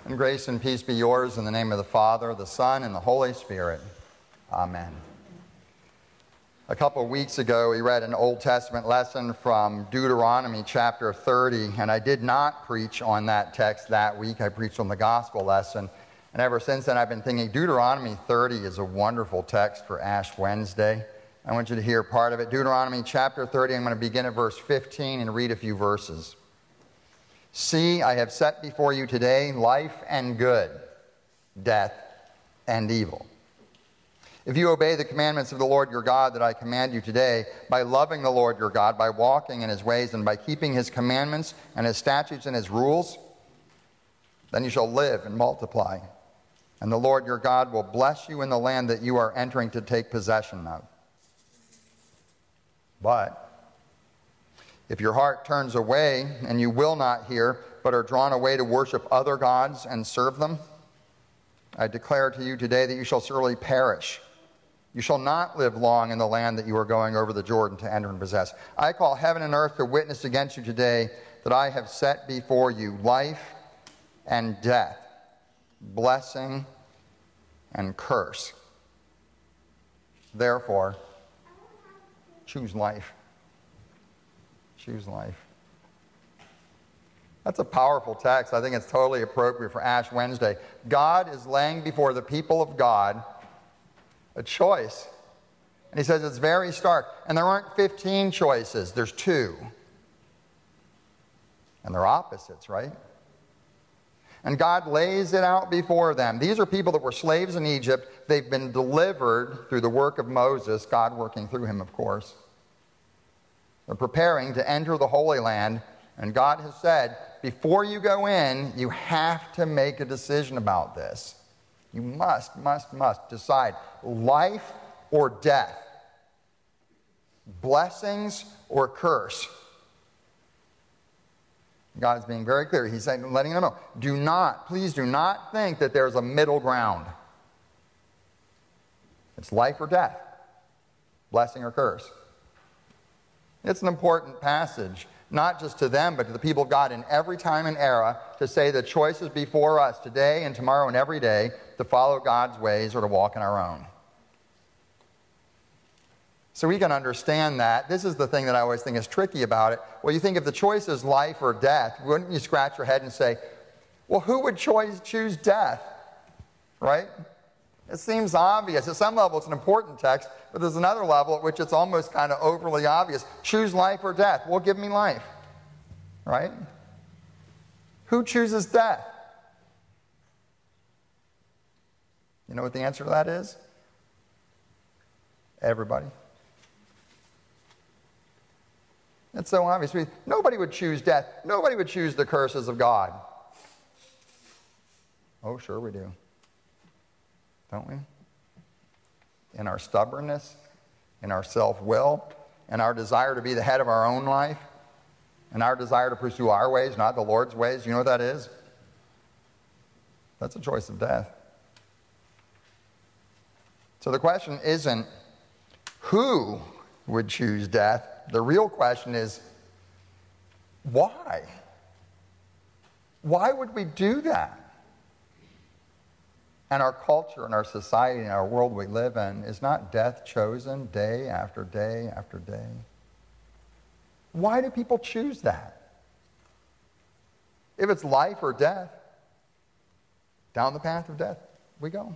And grace and peace be yours in the name of the Father, the Son, and the Holy Spirit. Amen. A couple of weeks ago, we read an Old Testament lesson from Deuteronomy chapter 30, and I did not preach on that text that week. I preached on the gospel lesson. And ever since then, I've been thinking Deuteronomy 30 is a wonderful text for Ash Wednesday. I want you to hear part of it. Deuteronomy chapter 30, I'm going to begin at verse 15 and read a few verses. See, I have set before you today life and good, death and evil. If you obey the commandments of the Lord your God that I command you today, by loving the Lord your God, by walking in his ways, and by keeping his commandments and his statutes and his rules, then you shall live and multiply. And the Lord your God will bless you in the land that you are entering to take possession of. But if your heart turns away and you will not hear, but are drawn away to worship other gods and serve them, I declare to you today that you shall surely perish. You shall not live long in the land that you are going over the Jordan to enter and possess. I call heaven and earth to witness against you today that I have set before you life and death, blessing and curse. Therefore, choose life. Choose life. That's a powerful text. I think it's totally appropriate for Ash Wednesday. God is laying before the people of God a choice. And he says it's very stark. And there aren't 15 choices. There's 2. And they're opposites, right? And God lays it out before them. These are people that were slaves in Egypt. They've been delivered through the work of Moses, God working through him, of course. They're preparing to enter the Holy Land, and God has said, before you go in, you have to make a decision about this. You must decide life or death, blessings or curse. God's being very clear. He's saying, letting them know, please do not think that there's a middle ground. It's life or death, blessing or curse. It's an important passage, not just to them, but to the people of God in every time and era, to say the choice is before us today and tomorrow and every day to follow God's ways or to walk in our own. So we can understand that. This is the thing that I always think is tricky about it. Well, you think if the choice is life or death, wouldn't you scratch your head and say, well, who would choose death? Right? It seems obvious. At some level, it's an important text, but there's another level at which it's almost kind of overly obvious. Choose life or death. Well, give me life. Right? Who chooses death? You know what the answer to that is? Everybody. It's so obvious. Nobody would choose death. Nobody would choose the curses of God. Oh, sure we do. Don't we? In our stubbornness, in our self-will, in our desire to be the head of our own life, in our desire to pursue our ways, not the Lord's ways. You know what that is? That's a choice of death. So the question isn't who would choose death. The real question is why? Why would we do that? And our culture and our society and our world we live in, is not death chosen day after day after day? Why do people choose that? If it's life or death, down the path of death we go.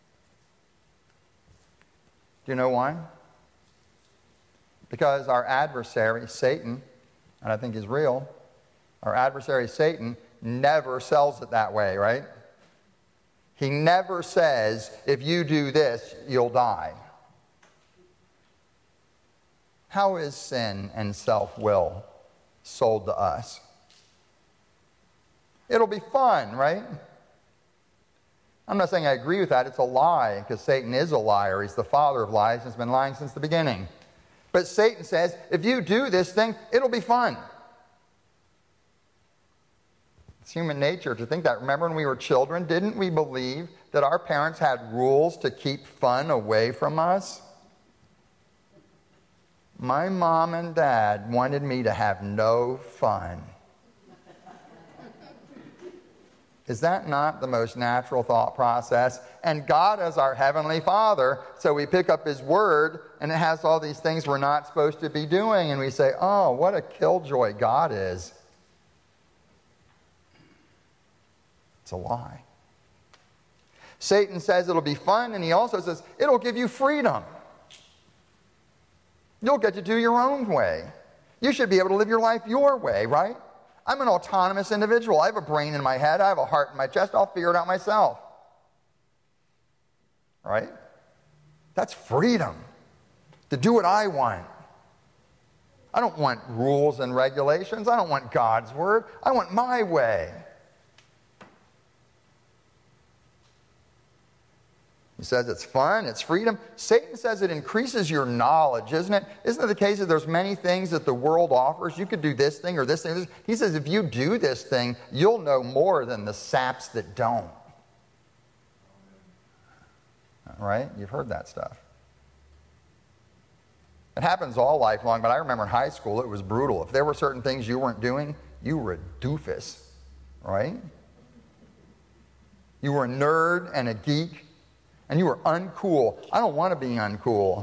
Do you know why? Because our adversary, Satan, and I think he's real, our adversary, Satan, never sells it that way, right? He never says, if you do this, you'll die. How is sin and self-will sold to us? It'll be fun, right? I'm not saying I agree with that. It's a lie, because Satan is a liar. He's the father of lies and has been lying since the beginning. But Satan says, if you do this thing, it'll be fun. It's human nature to think that. Remember when we were children, didn't we believe that our parents had rules to keep fun away from us? My mom and dad wanted me to have no fun. Is that not the most natural thought process? And God is our Heavenly Father, so we pick up His Word, and it has all these things we're not supposed to be doing, and we say, oh, what a killjoy God is. It's a lie. Satan says it'll be fun, and he also says it'll give you freedom. You'll get to do your own way. You should be able to live your life your way, right? I'm an autonomous individual. I have a brain in my head. I have a heart in my chest. I'll figure it out myself. Right? That's freedom. To do what I want. I don't want rules and regulations. I don't want God's word. I want my way. He says it's fun, it's freedom. Satan says it increases your knowledge, isn't it? Isn't it the case that there's many things that the world offers? You could do this thing or this thing. He says if you do this thing, you'll know more than the saps that don't. Right? You've heard that stuff. It happens all life long, but I remember in high school it was brutal. If there were certain things you weren't doing, you were a doofus. Right? You were a nerd and a geek. And you were uncool. I don't want to be uncool.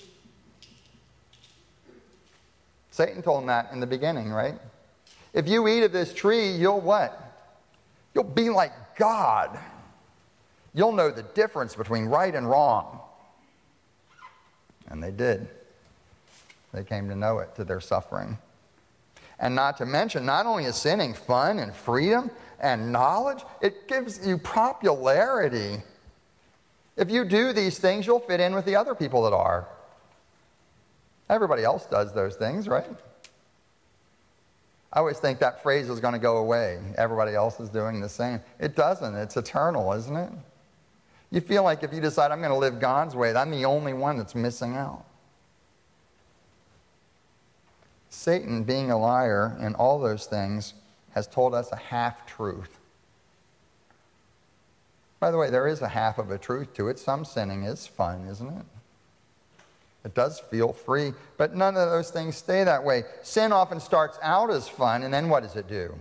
Satan told him that in the beginning, right? If you eat of this tree, you'll what? You'll be like God. You'll know the difference between right and wrong. And they did. They came to know it to their suffering. And not to mention, not only is sinning fun and freedom and knowledge, it gives you popularity. If you do these things, you'll fit in with the other people that are. Everybody else does those things, right? I always think that phrase is going to go away. Everybody else is doing the same. It doesn't. It's eternal, isn't it? You feel like if you decide, I'm going to live God's way, I'm the only one that's missing out. Satan, being a liar and all those things, has told us a half-truth. By the way, there is a half of a truth to it. Some sinning is fun, isn't it? It does feel free, but none of those things stay that way. Sin often starts out as fun, and then what does it do?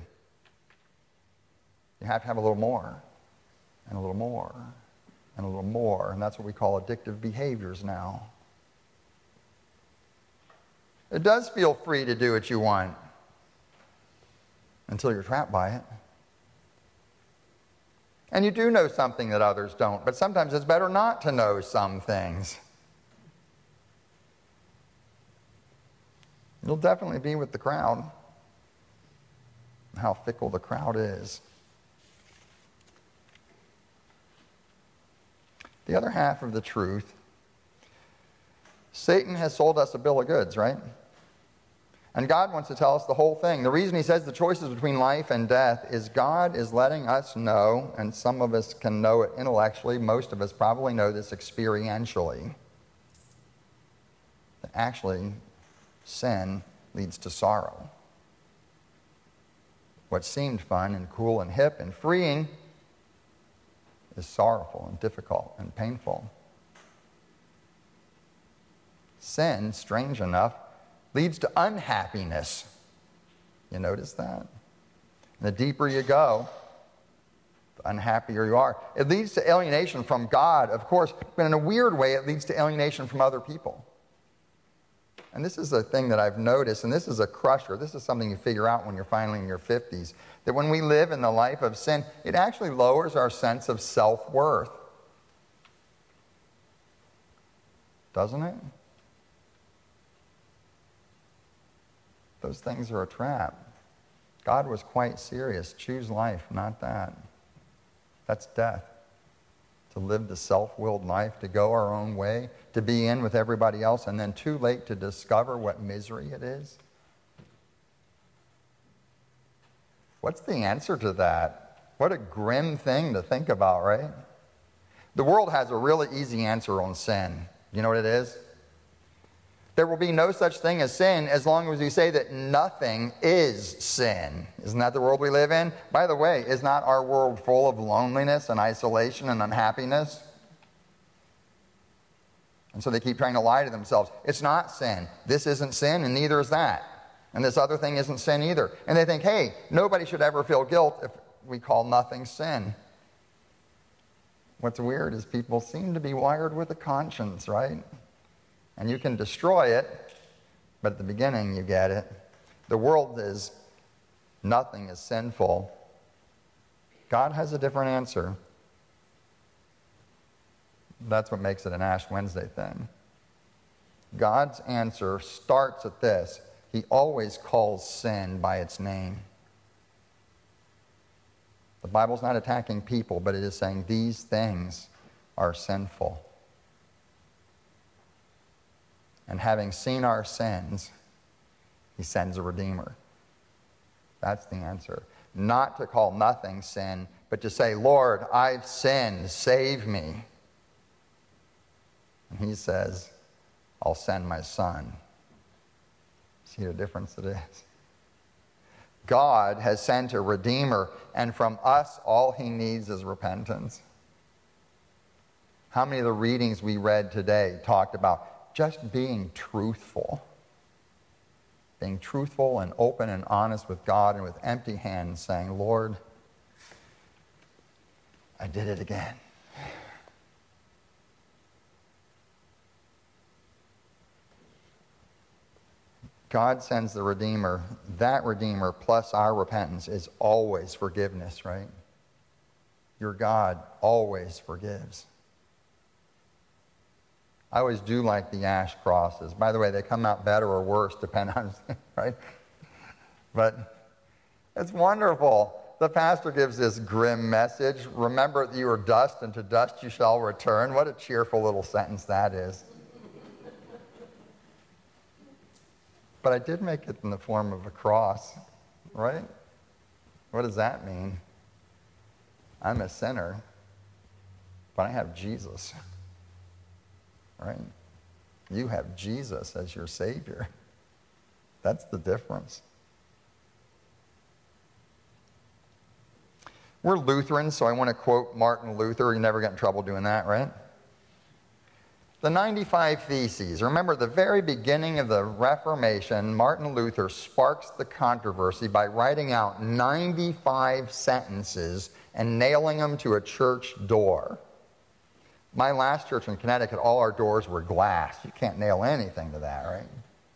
You have to have a little more, and a little more, and a little more, and that's what we call addictive behaviors now. It does feel free to do what you want, until you're trapped by it. And you do know something that others don't, but sometimes it's better not to know some things. You'll definitely be with the crowd. How fickle the crowd is. The other half of the truth, Satan has sold us a bill of goods, right? And God wants to tell us the whole thing. The reason he says the choice is between life and death is God is letting us know, and some of us can know it intellectually, most of us probably know this experientially, that actually sin leads to sorrow. What seemed fun and cool and hip and freeing is sorrowful and difficult and painful. Sin, strange enough, leads to unhappiness. You notice that? And the deeper you go, the unhappier you are. It leads to alienation from God, of course, but in a weird way, it leads to alienation from other people. And this is a thing that I've noticed, and this is a crusher. This is something you figure out when you're finally in your 50s, that when we live in the life of sin, it actually lowers our sense of self-worth. Doesn't it? Those things are a trap. God was quite serious. Choose life, not that. That's death. To live the self-willed life, to go our own way, to be in with everybody else, and then too late to discover what misery it is. What's the answer to that? What a grim thing to think about, right? The world has a really easy answer on sin. You know what it is? There will be no such thing as sin as long as we say that nothing is sin. Isn't that the world we live in? By the way, is not our world full of loneliness and isolation and unhappiness? And so they keep trying to lie to themselves. It's not sin. This isn't sin, and neither is that. And this other thing isn't sin either. And they think, hey, nobody should ever feel guilt we call nothing sin. What's weird is people seem to be wired with a conscience, right? And you can destroy it, but at the beginning you get it. The world is, nothing is sinful. God has a different answer. That's what makes it an Ash Wednesday thing. God's answer starts at this. He always calls sin by its name. The Bible's not attacking people, but it is saying these things are sinful. And having seen our sins, he sends a Redeemer. That's the answer. Not to call nothing sin, but to say, Lord, I've sinned, save me. And he says, I'll send my son. See the difference it is? God has sent a Redeemer, and from us, all he needs is repentance. How many of the readings we read today talked about just being truthful? Being truthful and open and honest with God, and with empty hands saying, Lord, I did it again. God sends the Redeemer. That Redeemer plus our repentance is always forgiveness, right? Your God always forgives. I always do like the ash crosses. By the way, they come out better or worse depending on, right? But it's wonderful. The pastor gives this grim message. Remember that you are dust, and to dust you shall return. What a cheerful little sentence that is. But I did make it in the form of a cross, right? What does that mean? I'm a sinner, but I have Jesus, right? You have Jesus as your Savior. That's the difference. We're Lutherans, so I want to quote Martin Luther. You never get in trouble doing that, right? The 95 Theses. Remember, the very beginning of the Reformation, Martin Luther sparks the controversy by writing out 95 sentences and nailing them to a church door. My last church in Connecticut, all our doors were glass. You can't nail anything to that, right?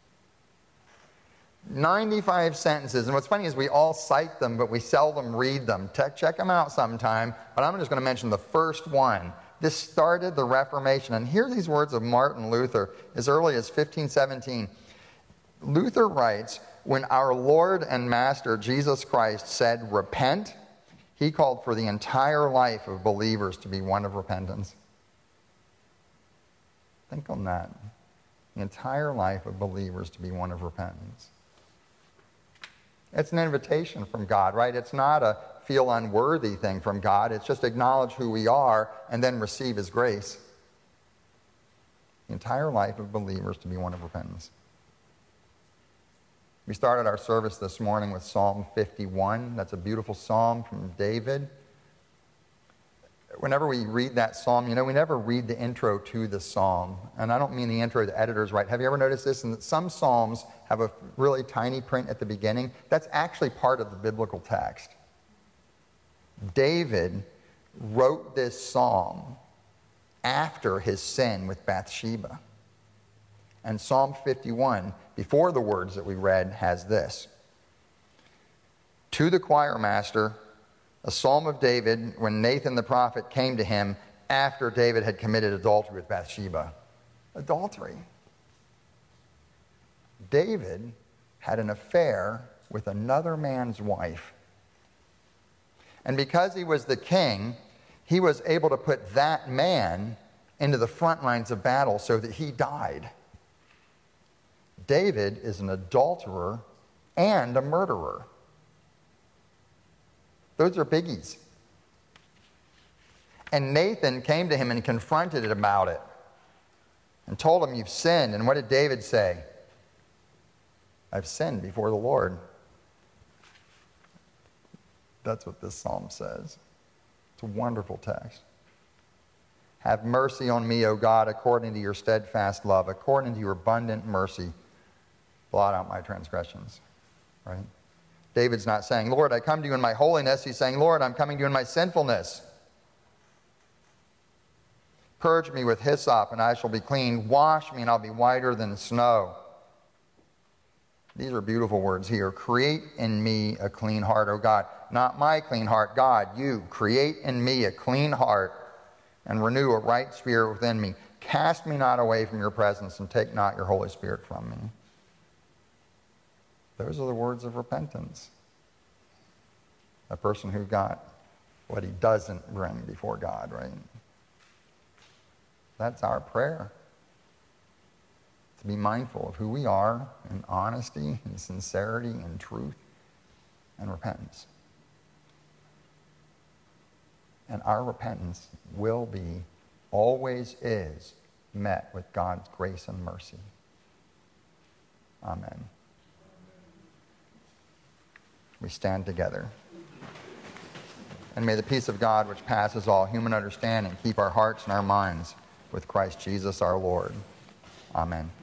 95 sentences. And what's funny is we all cite them, but we seldom read them. Check them out sometime, but I'm just going to mention the first one. This started the Reformation. And hear these words of Martin Luther as early as 1517. Luther writes, when our Lord and Master Jesus Christ said, repent, he called for the entire life of believers to be one of repentance. Think on that. The entire life of believers to be one of repentance. It's an invitation from God, right? It's not a feel unworthy thing from God. It's just acknowledge who we are and then receive his grace. The entire life of believers to be one of repentance. We started our service this morning with Psalm 51. That's a beautiful psalm from David. Whenever we read that psalm, you know, we never read the intro to the psalm. And I don't mean the intro the editors write. Have you ever noticed this? And some psalms have a really tiny print at the beginning. That's actually part of the biblical text. David wrote this psalm after his sin with Bathsheba. And Psalm 51, before the words that we read, has this. To the choir master, a psalm of David when Nathan the prophet came to him after David had committed adultery with Bathsheba. Adultery. David had an affair with another man's wife. And because he was the king, he was able to put that man into the front lines of battle so that he died. David is an adulterer and a murderer. Those are biggies. And Nathan came to him and confronted him about it and told him, you've sinned. And what did David say? I've sinned before the Lord. That's what this psalm says. It's a wonderful text. Have mercy on me, O God, according to your steadfast love, according to your abundant mercy. Blot out my transgressions. Right? David's not saying, Lord, I come to you in my holiness. He's saying, Lord, I'm coming to you in my sinfulness. Purge me with hyssop, and I shall be clean. Wash me, and I'll be whiter than snow. These are beautiful words here. Create in me a clean heart, O God. Not my clean heart, God, you. Create in me a clean heart and renew a right spirit within me. Cast me not away from your presence and take not your Holy Spirit from me. Those are the words of repentance. A person who got what he doesn't bring before God, right? That's our prayer. To be mindful of who we are in honesty and sincerity and truth and repentance. And our repentance will be, always is, met with God's grace and mercy. Amen. We stand together. And may the peace of God, which passes all human understanding, keep our hearts and our minds with Christ Jesus our Lord. Amen.